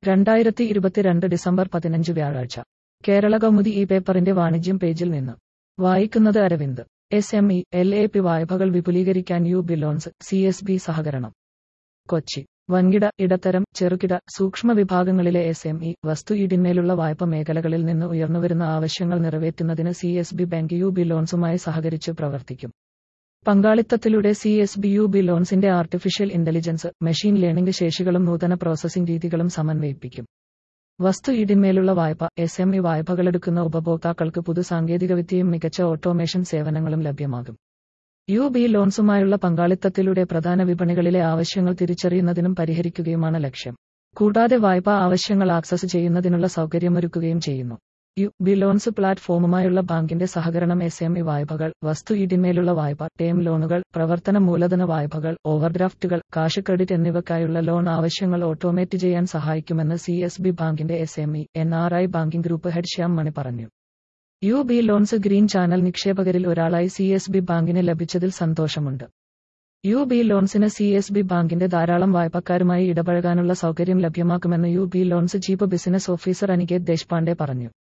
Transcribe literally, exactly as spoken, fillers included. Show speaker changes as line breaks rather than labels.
രണ്ടായിരത്തി ഇരുപത്തിരണ്ട് ഡിസംബർ പതിനഞ്ച് വ്യാഴാഴ്ച കേരള കൗമുദി ഈ പേപ്പറിന്റെ വാണിജ്യം പേജിൽ നിന്ന് വായിക്കുന്നത് Aravind. S M E L A P വായ്പകൾ വിപുലീകരിക്കാൻ U B loans C S B സഹകരണം. കൊച്ചി. വൻകിട, ഇടത്തരം, ചെറുകിട, സൂക്ഷ്മ വിഭാഗങ്ങളിലെ എസ് എം ഇ വസ്തു ഈടിന്മേലുള്ള വായ്പ മേഖലകളിൽ നിന്ന് ഉയർന്നുവരുന്ന ആവശ്യങ്ങൾ നിറവേറ്റുന്നതിന് C S B bank U B ലോൺസുമായി സഹകരിച്ച് പ്രവർത്തിക്കും. പങ്കാളിത്തത്തിലൂടെ C S B U B ലോൺസിന്റെ ആർട്ടിഫിഷ്യൽ ഇന്റലിജൻസ്, മെഷീൻ ലേണിംഗ് ശേഷികളും നൂതന പ്രോസസ്സിംഗ് രീതികളും സമന്വയിപ്പിക്കും. വസ്തു ഈടിന്മേലുള്ള വായ്പ, എസ് എം ഇ വായ്പകളെടുക്കുന്ന ഉപഭോക്താക്കൾക്ക് പുതു സാങ്കേതികവിദ്യയും മികച്ച ഓട്ടോമേഷൻ സേവനങ്ങളും ലഭ്യമാകും. യു ബി ലോൺസുമായുള്ള പങ്കാളിത്തത്തിലൂടെ പ്രധാന വിപണികളിലെ ആവശ്യങ്ങൾ തിരിച്ചറിയുന്നതിനും പരിഹരിക്കുകയുമാണ് ലക്ഷ്യം. കൂടാതെ വായ്പാ ആവശ്യങ്ങൾ ആക്സസ് ചെയ്യുന്നതിനുള്ള സൗകര്യമൊരുക്കുകയും ചെയ്യുന്നു. യു ബി ലോൺസ് പ്ലാറ്റ്ഫോമുമായുള്ള ബാങ്കിന്റെ സഹകരണം എസ് എം ഇ വായ്പകൾ, വസ്തു ഈടിന്മേലുള്ള വായ്പ, ടേം ലോണുകൾ, പ്രവർത്തന മൂലധന വായ്പകൾ, ഓവർഡ്രാഫ്റ്റുകൾ, കാഷ് ക്രെഡിറ്റ് എന്നിവയ്ക്കായുള്ള ലോൺ ആവശ്യങ്ങൾ ഓട്ടോമേറ്റ് ചെയ്യാൻ സഹായിക്കുമെന്ന് സി എസ് ബി ബാങ്കിന്റെ S M E N R I banking group head Shyam Mani പറഞ്ഞു. U B loans green channel നിക്ഷേപകരിൽ ഒരാളായി സി എസ് ബി ബാങ്കിന് ലഭിച്ചതിൽ സന്തോഷമുണ്ട്. യു ബി ലോൺസിന് സി എസ് ബി ബാങ്കിന്റെ ധാരാളം വായ്പക്കാരുമായി ഇടപഴകാനുള്ള സൗകര്യം ലഭ്യമാക്കുമെന്ന് U B loans chief business officer Aniket Deshpande പറഞ്ഞു.